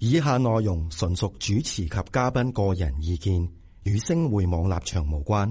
以下內容純屬主持及嘉賓個人意見，與星匯網立場無關。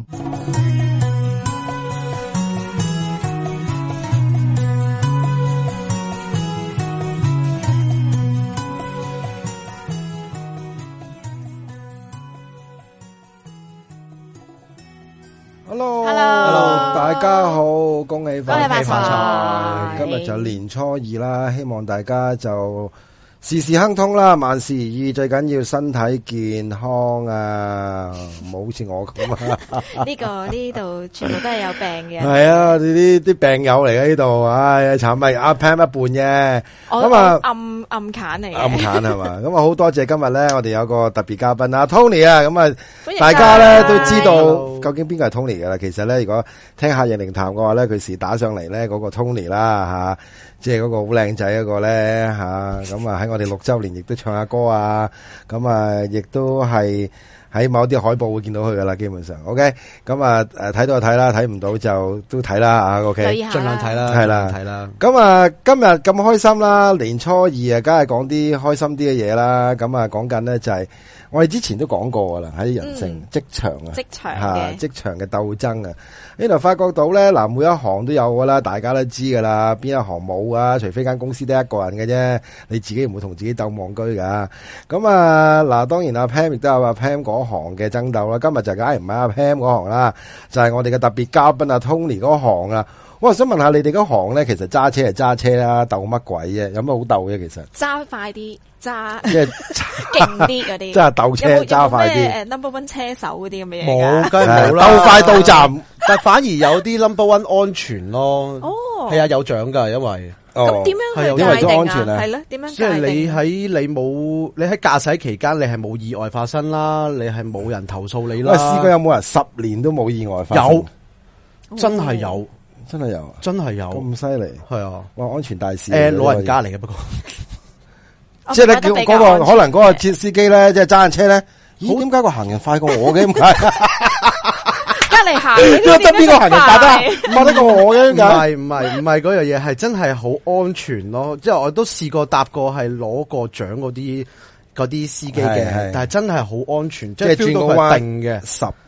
Hello， 大家好，恭喜發財！ 今日就年初二啦，希望大家就事事亨通啦，萬事如意，最緊要身體健康啊，唔好好似我咁啊！ 呢度全部都係有病嘅。 係啊，呢啲病友嚟嘅呢度，唉，慘咪阿 Pam 一半啫。咁啊， 暗砍嚟嘅。 暗砍係嘛？咁啊，好多謝今日咧，我哋有個特別嘉賓啊 Tony 啊，咁啊，大家咧都知道究竟邊個係 Tony 噶啦。其實咧，如果聽下人靈談嘅話咧，佢時打上嚟咧，嗰個 Tony 啦吓。即係嗰個好靚仔嗰個咧吓，咁啊喺我哋6周年亦都唱下歌啊，咁啊亦都係喺某啲海報會見到佢噶啦，基本上 OK， 咁啊睇到就睇啦，睇唔到就都睇啦啊 OK， 盡量睇啦， 係啦， 睇啦。 咁啊今日咁開心啦，年初二啊，梗係講啲開心啲嘅嘢啦。咁啊講緊咧就係我哋之前都講過噶啦，喺人性職場啊，職場嘅鬥爭啊。呢度發覺到咧，嗱每一行都有噶啦，大家都知噶啦，邊一行冇啊？除非間公司得一個人嘅啫，你自己唔會同自己鬥戇居噶。咁啊，嗱當然阿 Pam 亦都有阿 Pam 嗰行嘅爭鬥啦。今日就梗係唔係阿 Pam 嗰行啦，就係我哋嘅特別嘉賓阿 Tony 嗰行啊。我想問下你哋嗰行咧，其實揸車係揸車啦，鬥乜鬼啫？有乜好鬥嘅？其實揸快啲，揸即係勁啲嗰啲， 即係鬥車揸快啲。 number one 車手嗰啲咁嘅嘢冇，梗係冇啦。 鬥快到站， 但反而有啲 number one 安全咯。 哦， 係啊，有獎噶，因為咁點樣去因為都界定安全啊？ 係咯，點樣界定？ 即係你喺駕駛期間，你係冇意外發生啦，你係冇人投訴你啦。 喂，試過有冇人10年都冇意外發生？ 有，真係有。 真係有， 真係有咁犀利， 係啊！ 哇，安全大使老人家嚟嘅，不過即係你叫嗰個可能嗰個司機咧，即係揸緊車咧，咦？點解個行人快過我嘅？點解隔籬行？ 點解邊個行人快得過我嘅？ 唔係嗰樣嘢，係真係好安全咯。即係我都試過搭過係攞過獎嗰啲司機嘅，但係真係好安全，即係轉個彎定嘅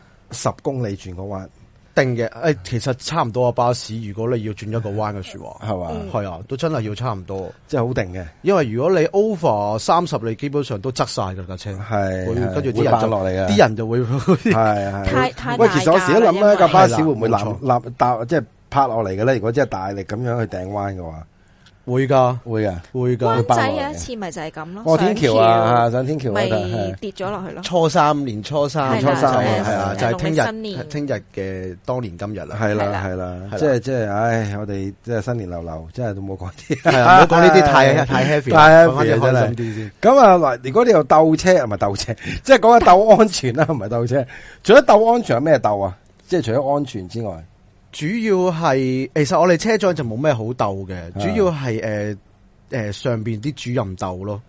10公里轉個彎。 定嘅，其實差唔多啊！巴士如果你要轉一個彎嘅說話，係嘛？係啊，都真係要差唔多， 即係好定嘅。因為如果你 over 30，你基本上都側晒噶架車， 係跟住啲人就落嚟嘅， 啲人就會係太喂，其實我時都諗咧，架巴士會唔會搭即係拍落嚟嘅咧？如果真係大力咁樣去掟彎嘅話。 會噶。 灣仔有一次咪就係咁咯。 天橋啊，上天橋咪跌咗落去咯。 年初三係啊，就係聽日嘅當年今日啦。 係啦，即係，唉，我哋即係新年流流，真係都冇講啲， 係啊，唔好講呢啲太 heavy， 講翻啲開心啲先。咁啊，嗱，如果你又鬥車，唔係鬥車，即係講下鬥安全啦，唔係鬥車。除咗鬥安全，有咩鬥啊？即係除咗安全之外。 主要係，其實我哋車長就冇咩好鬥嘅，主要係上邊啲主任鬥咯。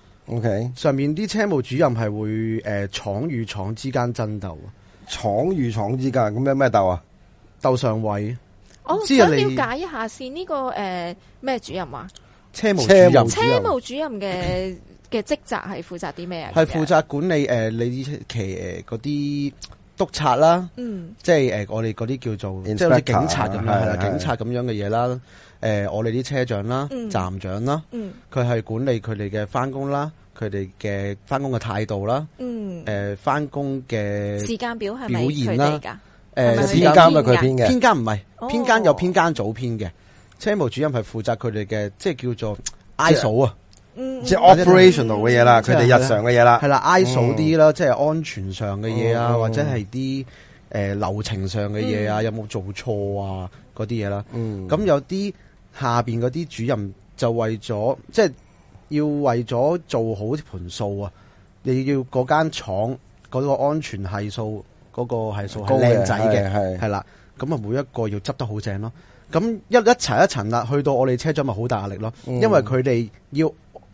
OK， 上面啲車務主任係會廠與廠之間爭鬥。 廠與廠之間咁有咩鬥啊？ 鬥上位。 我想了解一下先，呢個咩主任啊？ 車務主任。 車務主任嘅職責係負責啲咩啊？ 係負責管理你期嗰啲。督察啦，即係我哋嗰啲叫做即係好似警察咁樣，係啦，警察咁樣嘅嘢啦。我哋啲車長啦、站長啦，佢係管理佢哋嘅翻工啦，佢哋嘅翻工嘅態度啦，翻工嘅時間表係表現啦。 編監係佢編嘅， 編監唔係編監，有編監組編嘅。車務主任係負責佢哋嘅，即係叫做 ISO 啊。 即係 operational 嘅嘢啦，佢哋日常嘅嘢啦， 係啦，ISO 啲啦，即係安全上嘅嘢啊，或者係啲流程上嘅嘢啊，有冇做錯啊嗰啲嘢啦。咁有啲下邊嗰啲主任就為咗即係要為咗做好盤數啊，你要嗰間廠嗰個安全係數嗰個係數係靚仔嘅，係啦，咁啊每一個要執得好正咯。咁一層一層啦，去到我哋車長咪好大壓力咯，因為佢哋要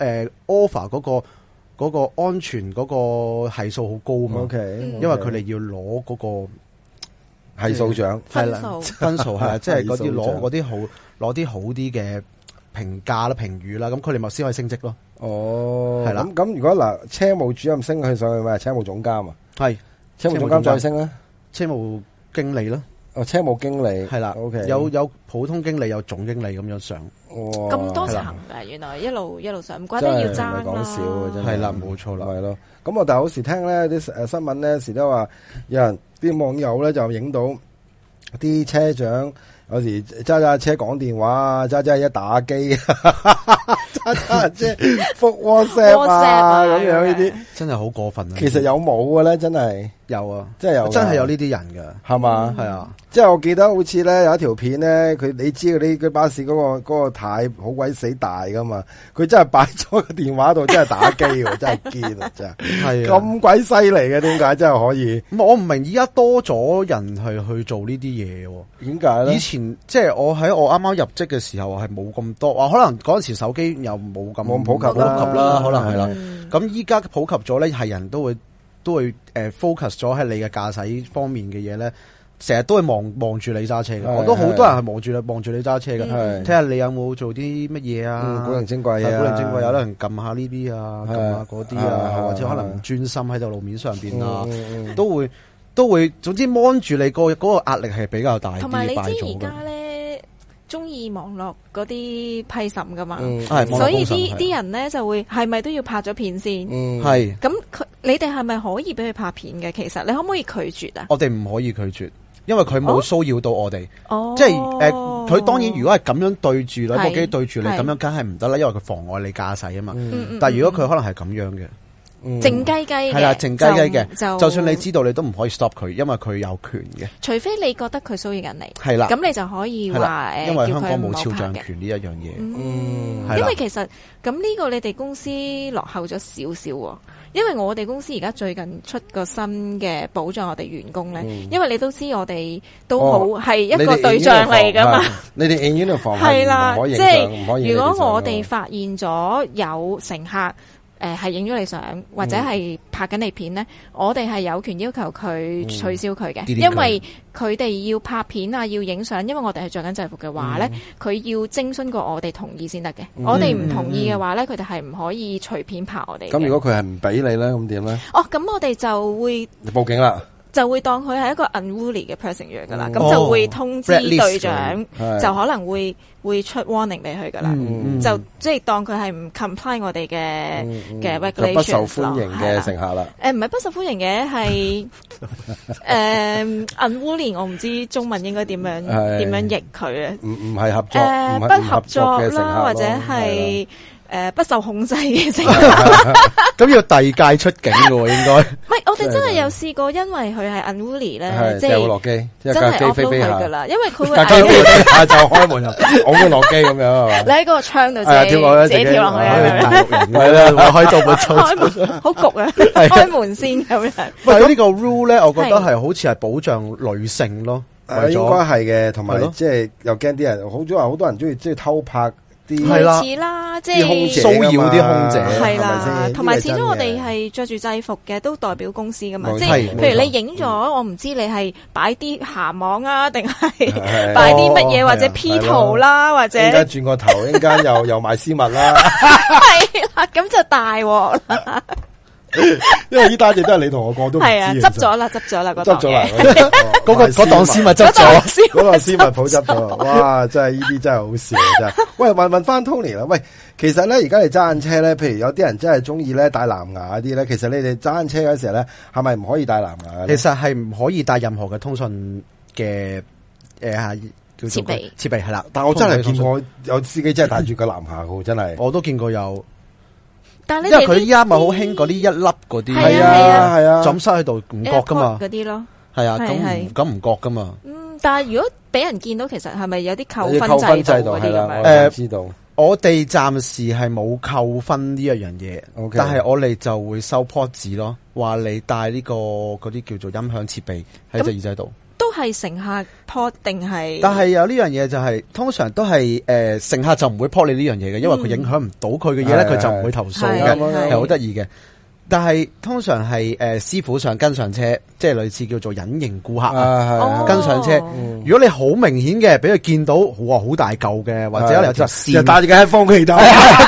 offer 嗰個安全嗰個係數好高嘛，因為佢哋要攞嗰個係數獎， 分數係即係嗰啲攞啲好啲嘅評價啦、評語啦，咁佢哋咪先可以升職咯。 哦， 係啦。 咁如果嗱車務主任升佢上去咪車務總監啊？ 係車務總監再升咧？ 車務經理咯。 哦，車務經理係啦。 OK， 有普通經理，有總經理咁樣上。 咁多層㗎，原來一路上，唔怪得要爭啦。 講笑嘅真係。 係啦，冇錯啦。 係咯。咁我但係好時聽咧啲新聞咧，時都話有人啲網友咧就影到啲車長。有時揸車講電話，揸一打機，揸車覆 WhatsApp 啊咁樣呢啲， 真係好過分啊！ 其實有冇嘅咧？真係有啊， 真係有， 真係有呢啲人噶， 係嘛？ 係啊， 即係我記得好似咧有一條片咧，你知嗰巴士嗰個軚好鬼死大噶嘛，佢真係擺咗個電話度，真係打機喎，真係堅啊，真係咁鬼犀利嘅，點解真係可以？ 我唔明依家多咗人去做呢啲嘢， 點解咧？ 以前即係我喺我啱啱入職嘅時候係冇咁多，可能嗰陣時手機又冇咁普及啦， 可能係啦。咁依家普及咗咧，係人都會focus 咗喺你嘅駕駛方面嘅嘢咧，成日都會望住你揸車嘅。我都好多人係望住你揸車嘅，睇下你有冇做啲乜嘢啊， 古靈精怪啊， 古靈精怪，有得人撳下呢啲啊，撳下嗰啲啊，或者可能唔專心喺度路面上邊啊，都會，總之 mon 住你嗰個壓力係比較大啲。 同埋你知而家咧中意網絡嗰啲批審噶嘛，所以啲人咧就會係咪都要拍咗片先？ 係咁你哋係咪可以俾佢拍片嘅？其實你可唔可以拒絕啊？ 我哋唔可以拒絕，因為佢冇騷擾到我哋。 哦， 即係佢當然如果係咁樣對住你部機對住你咁樣，梗係唔得啦，因為佢妨礙你駕駛啊嘛。但係如果佢可能係咁樣嘅。 靜雞雞嘅， 係啦，靜雞雞嘅，就算你知道，你都唔可以 stop 佢，因為佢有權嘅。 除非你覺得佢騷擾緊你， 係啦， 咁你就可以話因為香港冇肖像權呢一樣嘢。 因為其實咁呢個你哋公司落後咗少少喎，因為我哋公司而家最近出個新嘅保障我哋員工咧，因為你都知我哋都好係一個對象嚟噶嘛。 你哋 in uniform 係啦， 即係如果我哋發現咗有乘客。係影咗你相，或者係拍緊你片咧，我哋係有權要求佢取消佢嘅，因為佢哋要拍片啊，要影相，因為我哋係着緊制服嘅話咧，佢要徵詢過我哋同意先得嘅。我哋唔同意嘅話咧，佢哋係唔可以隨便拍我哋。 咁如果佢係唔俾你咧，咁點咧？ 哦，咁我哋就會報警啦。 就會當佢係一個 unruly 嘅 person 樣噶啦，咁就會通知隊長，就可能會出 warning 俾佢噶啦，就即係當佢係唔 comply 我哋嘅 regulations 不受歡迎嘅乘客啦。 唔係不受歡迎嘅，係unruly， 我唔知中文應該點樣譯佢啊？唔係合作， 不合作啦，或者係。不受控制嘅乘客， 咁要遞解出境嘅喎，應該。 唔係，我哋真係有試過，因為佢係 unruly 咧，即係落機， 真係 off 到佢噶啦，因為佢會就開門入，拱佢落機咁樣係嘛？ 你喺嗰個窗度自己跳落去， 係啦，可以做乜操？ 好焗啊！開門先咁樣。 喂，呢個 rule 咧，我覺得係好似係保障女性咯， 應該係嘅，同埋即係又驚啲人，好多人中意即係偷拍。 類似啦，即係騷擾啲空姐， 係啦，同埋始終我哋係着住制服嘅，都代表公司噶嘛。即係譬如你影咗，我唔知你係擺啲鹹網啊，定係擺啲乜嘢，或者 P 圖啦，或者。 一陣間轉個頭，一陣間又賣絲襪啦。 係啦，咁就大鑊啦。 因為呢單嘢都係你同我講都唔知。係啊， 執咗啦， 執咗啦， 嗰檔絲襪執咗， 嗰個絲襪鋪執咗。哇，真係呢啲真係好笑真係。喂，問翻 Tony 啦，喂，其實咧而家你揸緊車咧，譬如有啲人真係中意咧戴藍牙嗰啲咧，其實你哋揸緊車嗰時候咧，係咪唔可以戴藍牙？ 其實係唔可以帶任何嘅通訊嘅設備係啦。 但我真係見過有司機真係戴住個藍牙嘅，真係。 我都見過有。 但係因為佢依家咪好興嗰啲一粒嗰啲， 係啊， 就咁塞喺度唔覺噶嘛， 嗰啲咯， 係啊，咁唔覺噶嘛。 但係如果俾人見到，其實係咪有啲扣分制度嗰啲咁樣？知道。 我哋暫時係冇扣分呢一樣嘢，但係我哋就會收 port 紙咯，話你帶呢個嗰啲叫做音響設備喺隻耳仔度。 都係乘客 port 定係？ 但係有呢樣嘢就係，通常都係乘客就唔會 port 你呢樣嘢嘅，因為佢影響唔到佢嘅嘢咧，佢就唔會投訴嘅，係好得意嘅。 但係通常係師傅上跟上車，即係類似叫做隱形顧客跟上車。如果你好明顯嘅，俾佢見到，哇，好大嚿嘅，或者有條線， 戴住嘅係放氣袋，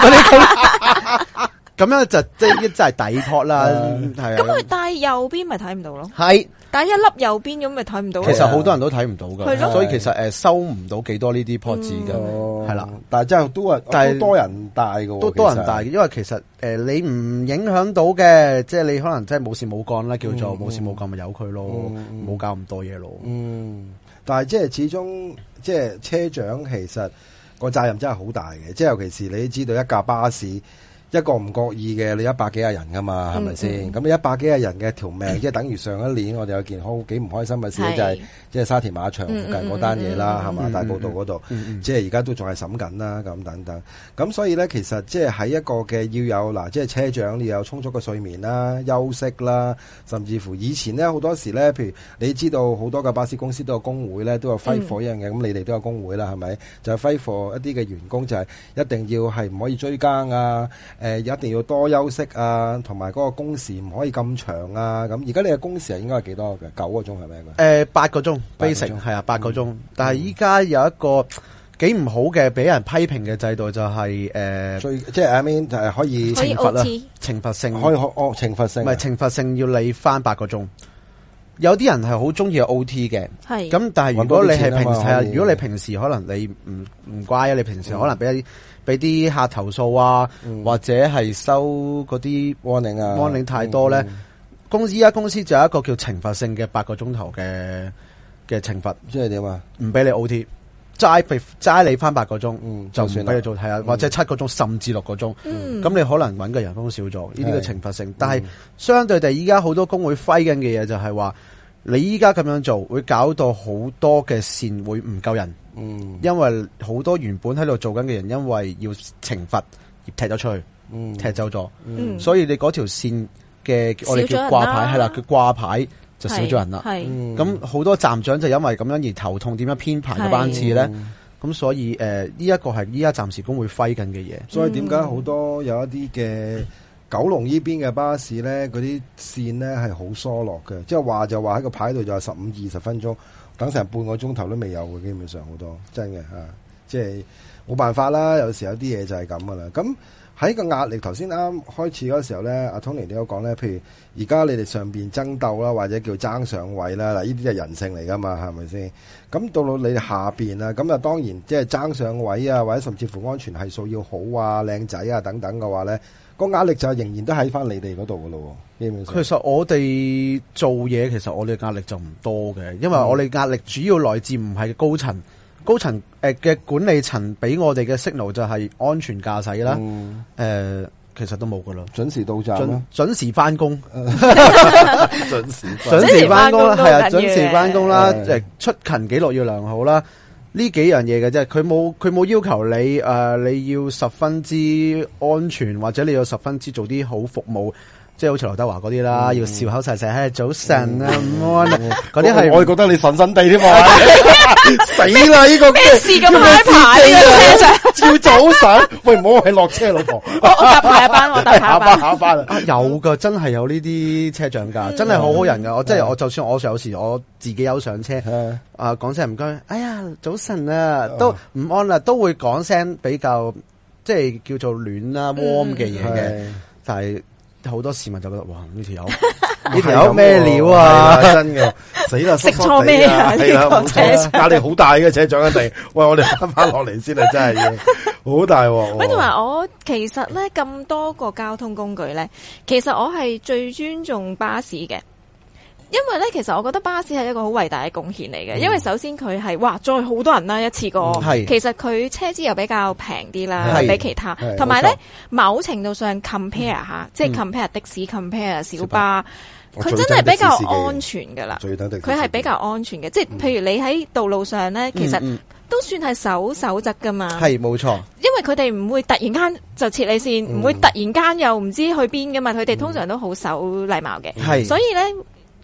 咁樣就即係真係抵托啦。係咁佢戴右邊咪睇唔到咯？ 係。 但一粒右邊咁咪睇唔到。 其實好多人都睇唔到㗎，所以其實收唔到幾多呢啲 pot 紙㗎，係啦。但係真係都多人戴㗎，都多人戴嘅，因為其實你唔影響到嘅，即係你可能真係冇事冇幹啦，叫做冇事冇幹咪由佢咯，冇搞咁多嘢咯。 但係即係始終即係車長其實個責任真係好大嘅，即係尤其是你知道一架巴士。一個唔覺意嘅，你100幾人噶嘛，係咪先？咁你100幾人嘅條命，即係等於上一年我哋有件好幾唔開心嘅事，就係即係沙田馬場附近嗰單嘢啦，係嘛？大埔道嗰度，即係而家都仲係審緊啦，咁等等。咁所以咧，其實即係喺一個嘅要有嗱，即係車長你要有充足嘅睡眠啦、休息啦，甚至乎以前咧好多時咧，譬如你知道好多嘅巴士公司都有工會咧，都有揮霍一樣嘅，咁你哋都有工會啦，係咪？就係揮霍一啲嘅員工，就係一定要係唔可以追更啊。一定要多休息啊，同埋嗰個工時唔可以咁長啊。咁而家你嘅工時係應該係幾多嘅？9個鐘係咪 ？8個鐘 basic 係啊，8個鐘。但係依家有一個幾唔好嘅，俾人批評嘅制度就係即係 I mean 就係可以懲罰啦，懲罰性可以懲罰性， 唔係懲罰性要你返8個鐘。有啲人係好中意 OT 嘅，係咁。但係如果你係平時係啊，如果你平時可能你唔乖啊，你平時可能俾啲客投訴啊，或者係收嗰啲 warning 太多咧，依家公司就有一個叫懲罰性嘅8個鐘頭嘅懲罰， 即係點啊？ 唔俾你 OT，齋你返8個鐘，就算俾你做係啊，或者7個鐘甚至6個鐘，咁你可能搵嘅人工少咗，呢啲嘅懲罰性。但係相對地，依家好多工會揮緊嘅嘢就係話，你依家咁樣做會搞到好多嘅線會唔夠人。因為好多原本喺度做緊嘅人，因為要懲罰而踢咗出去，踢走咗，所以你嗰條線嘅我哋叫掛牌係啦，佢掛牌就少咗人啦。咁好多站長就因為咁樣而頭痛，點樣編排嘅班次咧？咁所以呢一個係依家暫時工會揮緊嘅嘢。 所以點解好多有一啲嘅九龍呢邊嘅巴士咧，嗰啲線咧係好疏落嘅，即係話就話喺個牌度就係15-20分鐘。等成半個鐘頭都未有嘅，基本上好多真嘅嚇，即係冇辦法啦。有時有啲嘢就係咁噶啦。咁喺個壓力，頭先啱開始嗰時候咧，阿 Tony 你有講咧，譬如而家你哋上邊爭鬥啦，或者叫爭上位啦，嗱呢啲係人性嚟噶嘛，係咪先？咁到你哋下邊啊，咁啊當然即係爭上位啊，或者甚至乎安全係數要好啊、靚仔啊等等嘅話咧，個壓力就仍然都喺翻你哋嗰度噶咯。 其實我哋做嘢，其實我哋壓力就唔多嘅，因為我哋壓力主要來自唔係高層嘅管理層俾我哋嘅 signal 就係安全駕駛啦。其實都冇噶啦， 準時到站， 準時翻工， 準時翻工啦，係啊，準時翻工啦，出勤記錄要良好啦。呢幾樣嘢嘅啫，佢冇要求你你要十分之安全，或者你要十分之做啲好服務。即係好似劉德華嗰啲啦，要笑口噬噬，喺早晨啊，午安啊，嗰啲係我覺得你神神地添嘛，死啦！呢個咩事咁開牌呢個車上？ 要早晨，喂，唔好係落車，老婆。 我搭下班，我搭下班啊，有噶，真係有呢啲車長噶，真係好好人噶。我就算我有時我自己有上車，講聲唔該，哎呀早晨啊，都唔安啦，都會講聲比較即係叫做暖啦 warm 嘅嘢嘅，但係。好多市民就覺得哇，呢條友咩料啊？ 真嘅死啦！ 食錯咩啊？ 係啦，冇錯，壓力好大嘅車長一定。喂，我哋翻落嚟先啊，真係好大喎！ 喂，同埋我其實咧咁多個交通工具咧，其實我係最尊重巴士嘅。因為咧，其實我覺得巴士係一個好偉大嘅貢獻嚟嘅。因為首先佢係哇，載好多人啦，一次過。其實佢車資又比較平啲啦，比其他。同埋咧，某程度上 compare 下，即係 compare 的士 compare 小巴，佢真係比較安全噶啦。佢係比較安全嘅，即係譬如你喺道路上咧，其實都算係守則噶嘛。 係冇錯， 因為佢哋唔會突然間就切你線，唔會突然間又唔知去邊噶嘛。佢哋通常都好守禮貌嘅。所以咧。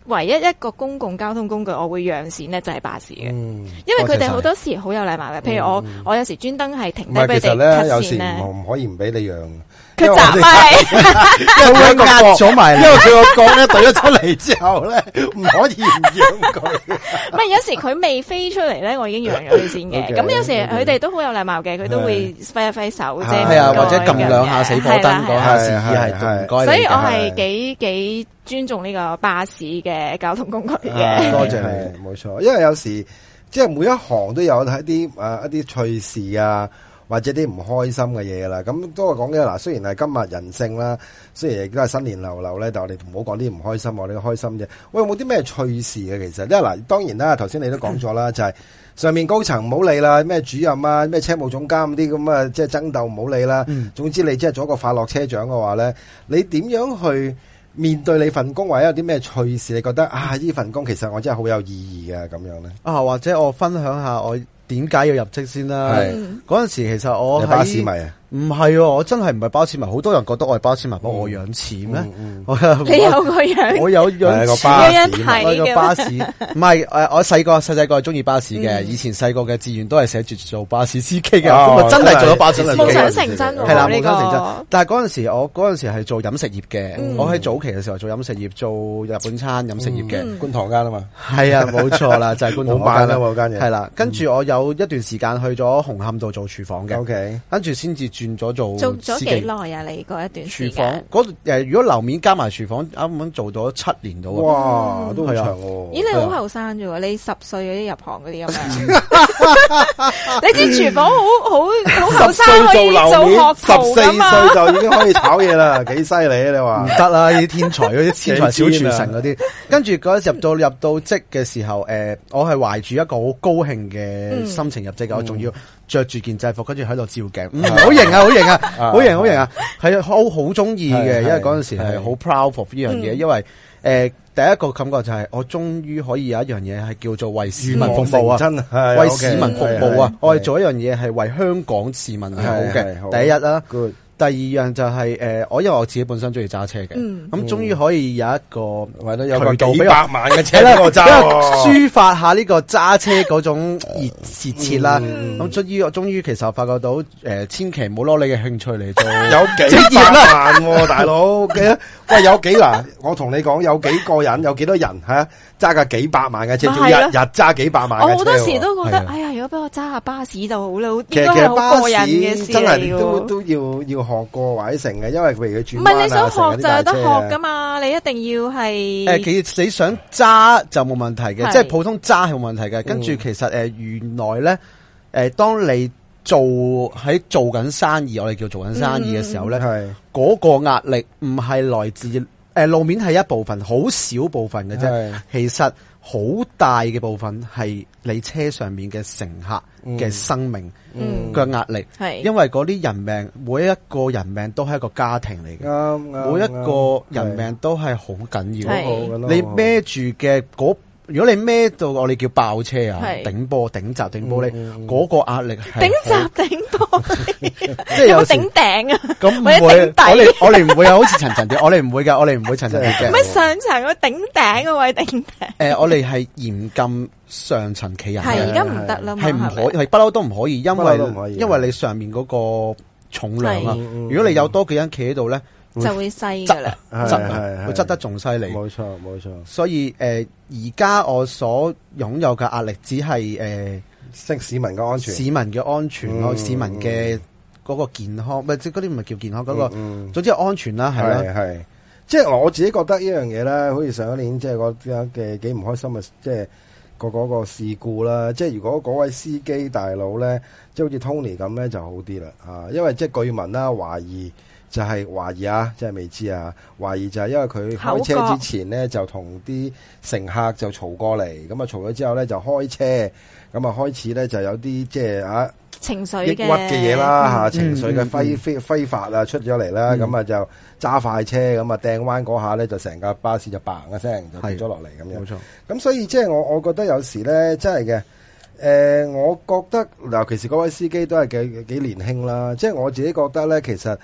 唯一一個公共交通工具我會讓線咧，就係巴士嘅，因為佢哋好多時好有禮貌嘅。譬如我有時專登係停低俾佢哋 cut 線咧， 唔可以唔俾你讓。 佢閘咪， 因為佢壓咗埋，因為佢個角咧對咗出嚟之後咧，唔可以唔讓佢。 唔係有時佢未飛出嚟咧，我已經讓咗佢先嘅。咁有時佢哋都好有禮貌嘅，佢都會揮一揮手啫。 係啊，或者撳兩下死火燈嗰下示意係唔該。 所以我係幾尊重呢個巴士嘅交通工具嘅。 多謝你，冇錯。因為有時即係每一行都有一啲趣事啊。或者啲唔開心嘅嘢啦，咁都係講嘅嗱。雖然係今日人性啦，雖然亦都係新年流流咧，但係我哋唔好講啲唔開心，我哋開心啫。喂，有冇啲咩趣事嘅？其實，因為嗱，當然啦，頭先你都講咗啦，就係上面高層唔好理啦，咩主任啊，咩車務總監啲咁啊，即係爭鬥唔好理啦。總之你即係做一個快樂車長嘅話咧，你點樣去面對你份工，或者有啲咩趣事？你覺得啊，呢份工其實我真係好有意義嘅咁樣咧？ 啊，或者我分享下我點解要入職先啦？嗰陣時其實我係巴士迷啊。 唔係，我真係唔係巴士迷，好多人覺得我係巴士迷，幫我養錢咩？ 你有個樣， 我有養個巴士， 我個巴士，唔係我細個係中意巴士嘅，以前細個嘅志願都係寫住做巴士司機嘅，咁啊真係做咗巴士司機， 夢想成真， 係啦，夢想成真。但係嗰陣時係做飲食業嘅，我喺早期嘅時候做飲食業，做日本餐飲食業嘅， 觀塘間啊嘛， 係啊，冇錯啦，就係觀塘間啦， 嗰間嘢係啦。跟住我有一段時間去咗紅磡度做廚房嘅 ，OK， 跟住先至轉咗做幾耐啊？你嗰一段時間廚房如果樓面加埋廚房，啱啱做咗7年到。 哇，都好長喎！ 咦，你好後生啫喎，你10歲嗰啲入行嗰啲咁樣，你知廚房好後生可以做學徒㗎嘛 ？14歲就已經可以炒嘢啦，幾犀利啊！你話唔得啦，啲天才嗰啲天才小廚神嗰啲。跟住嗰陣入到職嘅時候，我係懷住一個好高興嘅心情入職嘅，我仲要着住件制服，跟住喺度照鏡，好型啊，好型啊，好型好型啊，係好中意嘅，因為嗰陣時係好 proud of 呢樣嘢，因為第一個感覺就係我終於可以有一樣嘢係叫做為市民服務啊， 真係為市民服務啊，我係做一樣嘢係為香港市民係好嘅，第一啦。第二樣就係因為我自己本身中意揸車嘅，咁終於可以有一個渠道幾百萬嘅車俾我揸， 抒發下呢個揸車嗰種熱切啦。咁終於其實我發覺到千祈唔好攞你嘅興趣嚟做， 有幾百萬喎，大佬嘅。喂，有幾難？我同你講，有幾個人，有幾多人係揸架幾百萬嘅車，仲日日揸幾百萬嘅車。 我好多時都覺得，哎呀，如果俾我揸下巴士就好啦，應該係好過癮嘅事嚟嘅。 真係都要學過或者成嘅，因為譬如佢轉彎啊， 唔係你想學就有得學噶嘛，你一定要係其實你想揸就冇問題嘅，即係普通揸係冇問題嘅。跟住其實原來咧當你做緊生意，我哋叫做緊生意嘅時候咧，嗰個壓力唔係來自路面係一部分，好少部分嘅啫。其實好大嘅部分係你車上面嘅乘客嘅生命嘅壓力，因為嗰啲人命，每一個人命都係一個家庭嚟嘅，每一個人命都係好緊要。你孭住嘅如果你孭到我哋叫爆車啊，頂波頂閘頂玻璃，嗰個壓力係頂閘頂玻璃， 即係有頂頂啊， 咁唔會，我哋唔會啊，好似層層疊，我哋唔會噶，我哋唔會層層疊嘅。 咩上層個頂頂個位頂頂？ 我哋係嚴禁上層企人， 係而家唔得啦， 係唔可，係不嬲都唔可以，因為你上面嗰個重量啊，如果你有多幾人企喺度咧， 就會細噶啦， 會側得仲犀利。 冇錯。 所以而家我所擁有嘅壓力只係市民嘅安全， 市民嘅安全咯，市民嘅嗰個健康，唔係即係嗰啲唔係叫健康，嗰個總之係安全啦，係啦。 係，即係我自己覺得呢樣嘢咧，好似上一年即係嗰啲嘅幾唔開心嘅，即係嗰個事故啦。即係如果嗰位司機大佬咧，即係好似 Tony 咁咧就好啲啦，因為即係據聞啦，懷疑啊，即係未知啊，懷疑就係因為佢開車之前咧就同啲乘客就嘈過嚟，咁啊嘈咗之後咧就開車，咁啊開始咧就有啲即係情緒抑鬱嘅嘢啦，情緒嘅揮發啊出咗嚟啦，咁啊就揸快車，咁啊掟彎嗰下咧就成架巴士就嘭一聲就跌咗落嚟咁樣。冇錯。咁所以即係我覺得有時咧真係嘅，我覺得尤其是嗰位司機都係幾年輕啦，即係我自己覺得咧其實。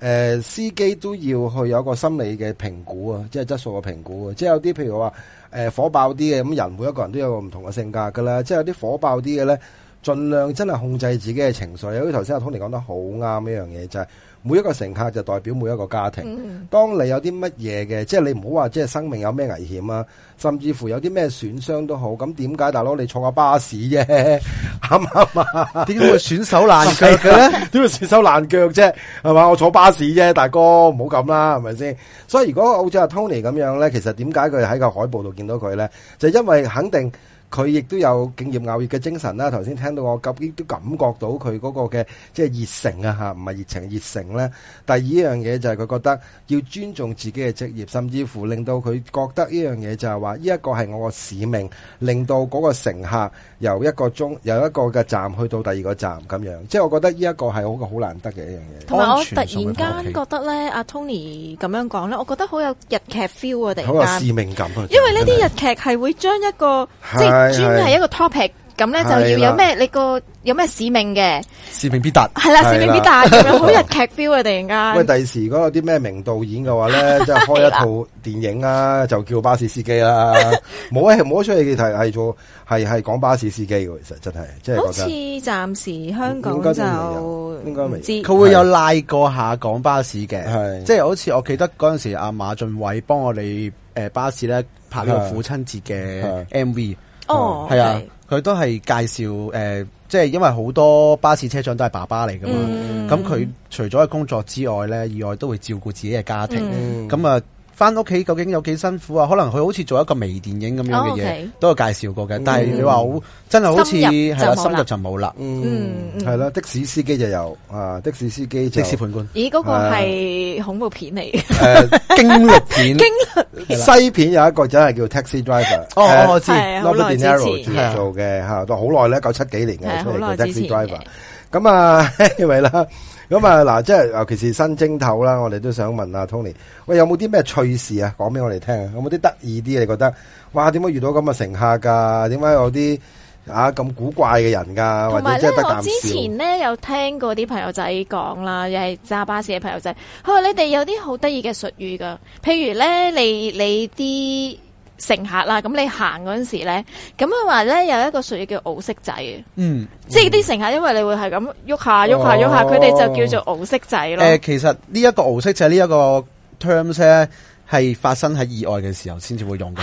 司機都要去有一個心理嘅評估啊，即係質素嘅評估啊。即係有啲譬如話火爆啲嘅，咁人每一個人都有個唔同嘅性格噶啦。即係有啲火爆啲嘅咧，盡量真係控制自己嘅情緒。有啲頭先阿 Tony 講得好啱一樣嘢，就係每一個乘客就代表每一個家庭。當你有啲乜嘢嘅，即係你唔好話即係生命有咩危險啊，甚至乎有啲咩損傷都好。咁點解大佬你坐個巴士啫？啱唔啱啊？ 點解會損手爛腳嘅咧？ 點會損手爛腳啫？係嘛？我坐巴士啫，大哥唔好咁啦，係咪先？所以如果好似阿 Tony 咁樣咧，其實點解佢喺個海報度見到佢咧？就因為肯定。佢亦都有敬業樂業嘅精神啦。頭先聽到我都感覺到佢嗰個嘅即係熱誠啊，嚇，唔係熱情熱誠咧。第二樣嘢就係佢覺得要尊重自己嘅職業，甚至乎令到佢覺得呢樣嘢就係話呢一個係我個使命，令到嗰個乘客由一個嘅站去到第二個站咁樣。即係我覺得呢一個係好難得嘅一樣嘢。 同埋我突然間覺得咧，阿 Tony 咁樣講咧，我覺得好有日劇 feel 啊！突然間好有使命感啊！ 因為呢啲日劇係會將一個即係專係一個 topic， 咁咧就要有咩你個有咩使命嘅， 使命必達係啦，使命必達咁樣好日劇 feel 啊！突然間， 喂，第時如果有啲咩名導演嘅話咧，即係開一套電影啊，就叫巴士司機啦。冇出去係做係講巴士司機嘅，其實真係即係。好似暫時香港就應該未知， 佢會有拉過下講巴士嘅，即係好似我記得嗰陣時阿馬浚偉幫我哋巴士咧拍呢個父親節嘅 MV。 哦， 係啊，佢都係介紹即係因為好多巴士車長都係爸爸嚟噶嘛，咁佢除咗係工作之外咧，以外都會照顧自己嘅家庭，咁啊翻屋企究竟有幾辛苦啊？可能佢好似做一個微電影咁樣嘅嘢，都有介紹過嘅。但係你話好真係好似係啦，深入就冇啦。 係啦，的士司機就有啊，的士司機的士判官。 咦，嗰個係恐怖片嚟嘅， 驚慄片。西片有一個真係叫 Taxi Driver。 哦，我知 ，Robert De Niro 做嘅嚇，都好耐咧，97幾年嘅出嚟嘅 Taxi Driver。咁啊，因為啦。咁啊，嗱，即係尤其是新正頭啦，我哋都想問阿 Tony，喂，有冇啲咩趣事啊？講俾我哋聽啊！有冇啲得意啲？你覺得，哇，點解遇到咁嘅乘客噶？點解有啲咁古怪嘅人噶？或者即係得啖笑？我之前咧有聽過啲朋友仔講啦，又係揸巴士嘅朋友仔，佢話你哋有啲好得意嘅術語噶，譬如咧，你啲乘客啦，咁你行嗰陣時咧，咁佢話咧有一個術語叫敖色仔嘅，即係啲乘客因為你會係咁喐下，佢哋就叫做敖色仔咯。 其實呢一個敖色仔呢一個 terms 咧係發生喺意外嘅時候先至會用嘅。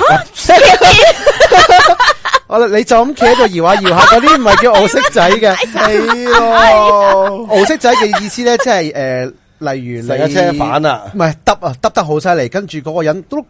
你就咁企喺度搖下，嗰啲唔係叫敖色仔嘅，係咯。敖色仔嘅意思咧，即係例如成架車反啊， 唔係揼得好犀利，跟住嗰個人碌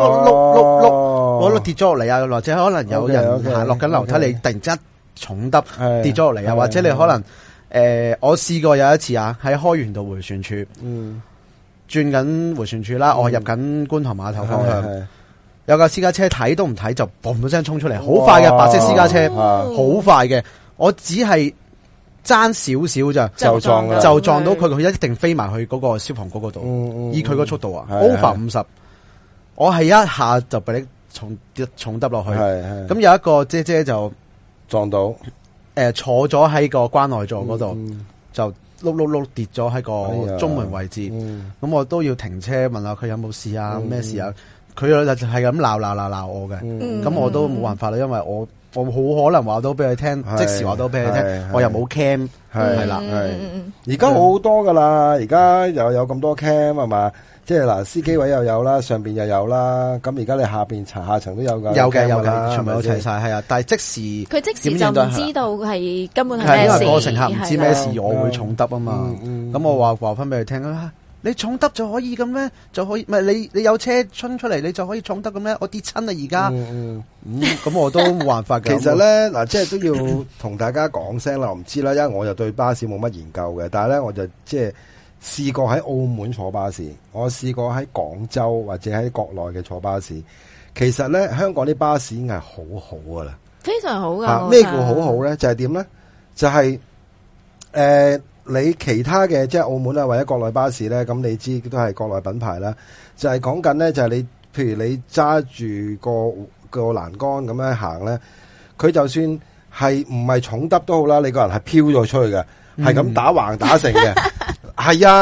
跌咗落嚟啊，或者可能有人行落緊樓梯，你突然之間重揼跌咗落嚟啊，或者你可能我試過有一次啊，喺開源道迴旋處，轉緊迴旋處啦，我入緊觀塘碼頭方向，有架私家車睇都唔睇就嘣一聲衝出嚟，好快嘅白色私家車，好快嘅，我只係爭少少咋，就撞到佢，佢一定飛埋去嗰個消防局嗰度。以佢個速度啊，over 50，我係一下就俾你重揼落去。咁有一個姐姐就撞到， 坐咗喺個關內座嗰度，就碌跌咗喺個中門位置。咁我都要停車問下佢有冇事啊，咩事啊？佢就係咁鬧我嘅。咁我都冇辦法啦，因為我好可能話到俾佢聽，即時話到俾佢聽，我又冇 cam， 係啦， 而家好多噶啦，而家又有咁多 cam 係嘛，即係嗱，司機位又有啦，上邊又有啦，咁而家你下層都有噶， 有嘅，全部都齊晒，係啊，但係即時佢即時就唔知道係根本係咩事， 因為個乘客唔知咩事，我會重揼啊嘛，咁我話翻俾佢聽啊。你重揼就可以咁咩？就可以唔係你有車衝出嚟，你就可以重揼咁咩？我跌親啦而家，咁我都冇辦法嘅。 其實咧嗱，即係都要同大家講聲啦，我唔知啦，因為我就對巴士冇乜研究嘅，但係咧我就即係試過喺澳門坐巴士，我試過喺廣州或者喺國內嘅坐巴士。其實咧香港啲巴士已經係好好噶啦， 非常好噶。 咩叫好好咧？就係點咧？就係你其他嘅即係澳門啊或者國內巴士咧，咁你知都係國內品牌啦。就係講緊咧，就係你譬如你揸住個欄杆咁樣行咧，佢就算係唔係重揼都好啦，你個人係飄咗出去嘅，係咁打橫打成嘅。係啊，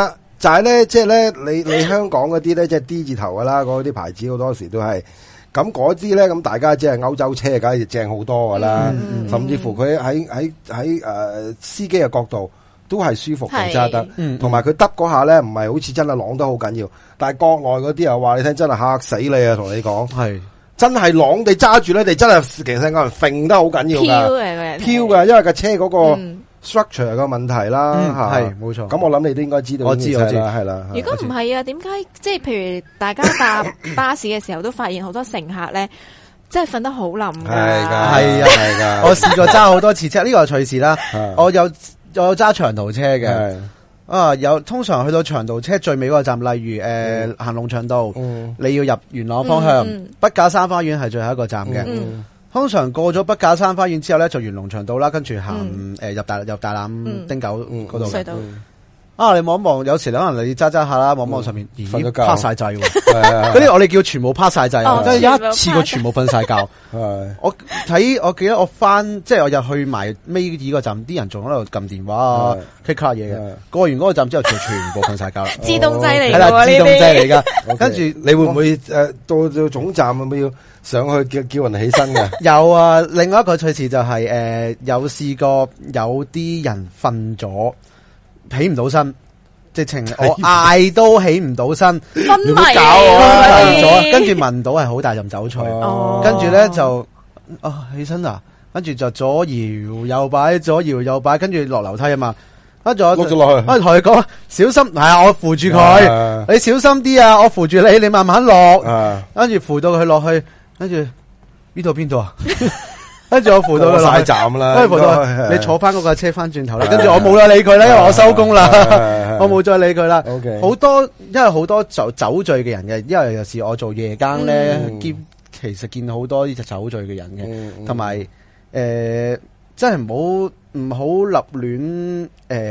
就係咧，即係咧，你香港嗰啲咧，即係 D 字頭噶啦，嗰啲牌子好多時都係。咁嗰啲咧，咁大家即係歐洲車，梗係正好多噶啦。甚至乎佢喺司機嘅角度都係舒服嘅揸得，同埋佢得嗰下咧，唔係好似真係啷得好緊要。但係國內嗰啲又話你聽，真係嚇死你啊！同你講係真係啷地揸住咧，你真係其實個人揈得好緊要㗎，飄嘅，因為架車嗰個 structure 嘅問題啦， 係冇錯。 咁我諗你都應該知道，我知係啦。 如果唔係啊，點解即係譬如大家搭巴士嘅時候都發現好多乘客咧，真係瞓得好冧㗎。 係啊，我試過揸好多次車，呢個係趣事啦。我有揸長途車嘅。通常去到長途車最尾嗰個站，例如行龍翔道，你要入元朗方向，筆架山花園係最後一個站嘅。通常過咗筆架山花園之後咧，就元龍翔道啦，跟住行入大欖汀九嗰度。你望一望，有時可能你揸揸下啦，望望上面，咦，趴晒掣喎！嗰啲我哋叫全部趴晒掣，即係一次過全部瞓晒覺。我記得我即係我入去埋尾二個站，啲人仲喺度撳電話啊，kick 卡嘢嘅。過完嗰個站之後，就全部瞓晒覺啦。 自動掣嚟㗎， 係啦，自動掣嚟㗎。跟住你會唔會到總站咁要上去叫人起身嘅？ 有啊，另外一個趣事就係有試過有啲人瞓咗。起唔到身，直情我嗌都起唔到身， 昏迷咗，跟住聞到係好大陣酒菜，跟住咧就起身啦，跟住就左搖右擺，跟住落樓梯啊嘛，跟住我碌咗落去， 同佢講小心，係啊，我扶住佢，你小心啲啊，我扶住你慢慢落，跟住扶到佢落去，跟住邊度啊？跟住我扶到佢落站啦， 跟住扶到你坐翻嗰架車翻轉頭啦，跟住我冇再理佢啦，因為我收工啦，我冇再理佢啦。好多因為好多酒醉嘅人嘅，因為有時我做夜更咧，其實見好多呢隻酒醉嘅人嘅，同埋真係唔好立亂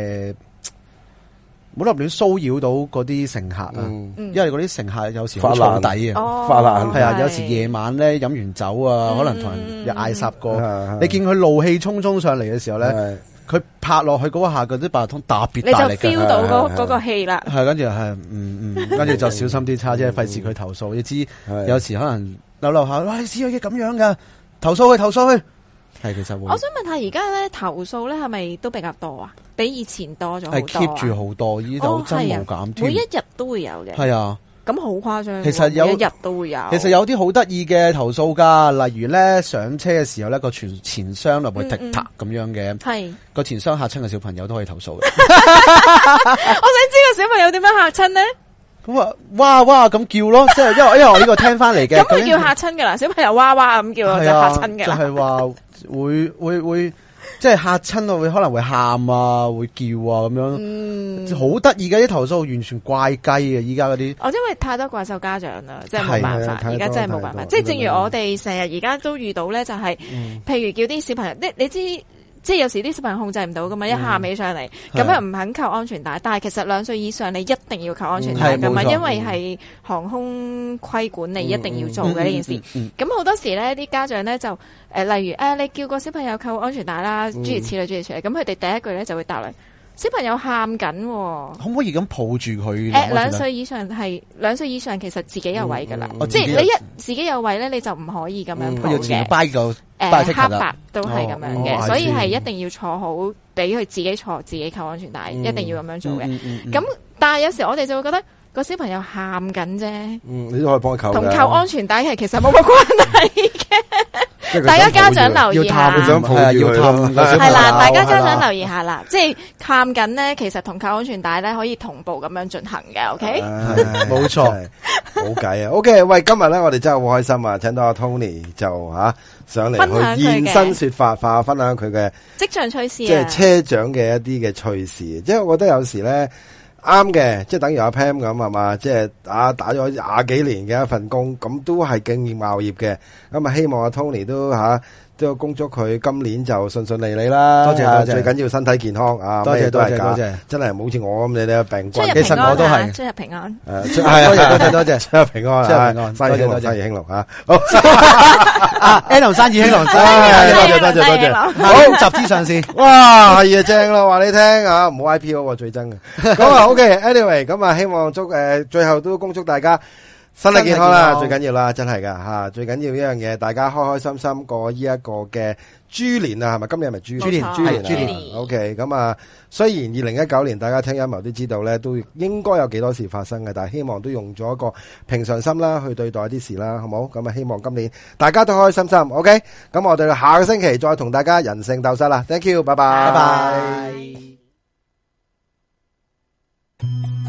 唔好立亂騷擾到嗰啲乘客啊，因為嗰啲乘客有時好燥底啊， 發爛係啊，有時夜晚咧飲完酒啊，可能同人又嗌霎過，你見佢怒氣沖上嚟嘅時候咧，佢拍落去嗰下嗰啲八達通特別大力嘅， 你就 feel 到嗰個氣啦。 係跟住係跟住就小心啲叉啫，費事佢投訴。你知有時可能樓下，哇！你試咗嘢咁樣噶，投訴佢。係其實會。我想問下，而家咧投訴咧係咪都比較多啊？比以前多咗好多。係 keep 住好多，呢度真冇減。 每一日都會有嘅。 係啊。 咁好誇張。 其實每一日都會有。 其實有啲好得意嘅投訴噶，例如咧上車嘅時候咧個前箱落會踢踏咁樣嘅。係。個前箱嚇親嘅小朋友都可以投訴嘅。 我想知個小朋友點樣嚇親咧？ 咁啊，哇咁叫咯，即係因為我呢個聽翻嚟嘅。 咁佢叫嚇親噶啦，小朋友哇咁叫就嚇親噶啦。 就係話會即係嚇親啊，會可能會喊啊，會叫啊咁樣，好得意嘅啲投訴，完全怪雞嘅依家嗰啲。因為太多怪獸家長啦，即係冇辦法，而家真係冇辦法。即係正如我哋成日而家都遇到咧，就係譬如叫啲小朋友，你知。即係有時啲小朋友控制唔到噶嘛，一喊起上嚟，咁又唔肯扣安全帶。但係其實2歲以上你一定要扣安全帶噶嘛，因為係航空規管你一定要做嘅呢件事。咁好多時咧，啲家長咧就例如你叫個小朋友扣安全帶啦，諸如此類。咁佢哋第一句咧就會答你。小朋友喊緊，可唔可以咁抱住佢 ？2歲以上2歲以上，其實自己有位噶啦。即係你自己有位咧，你就唔可以咁樣抱嘅。黑白都係咁樣嘅，所以係一定要坐好，俾佢自己坐，自己扣安全帶，一定要咁樣做嘅。咁但係有時我哋就會覺得個小朋友喊緊啫， 你都可以幫佢扣。 同扣安全帶係其實冇乜關係嘅。大家家長留意下，係啦，大家家長留意下啦，即係喊緊咧，其實同扣安全帶咧可以同步咁樣進行嘅。OK， 冇錯，冇計啊。OK，喂，今日咧我哋真係好開心啊，請到阿 Tony 就上嚟去現身說法，分享佢嘅職場趣事， 即係車長嘅一啲嘅趣事。即係我覺得有時咧啱嘅，即係等於阿 Pam 咁係嘛，即係打咗20幾年嘅一份工，咁都係敬業樂業嘅。咁啊，希望阿 Tony 都都恭祝佢今年就順順利利啦。 多謝， 最緊要身體健康啊！ 多謝， 多謝，真係唔好似我咁你咧病關。 其實我都係出入平安。 多謝， 出入平安，生意興隆吓。好 ，Alan 生意興隆， 多謝。 好，集資上市， 哇，係啊，正啦，話你聽啊，唔好 IPO 最憎嘅。咁啊，OK，anyway，咁啊，希望最後都恭祝大家身體健康啦，最緊要啦，真係噶吓，最緊要呢樣嘢，大家開開心心過呢一個嘅豬年啊，係咪？今年係咪豬年？豬年。OK，咁啊，雖然2019年大家聽陰謀都知道咧，都應該有幾多事發生嘅，但係希望都用咗一個平常心啦去對待啲事啦，好冇？咁啊，希望今年大家都開開心心。OK，咁我哋下個星期再同大家人性鬥室啦。Thank you，拜拜。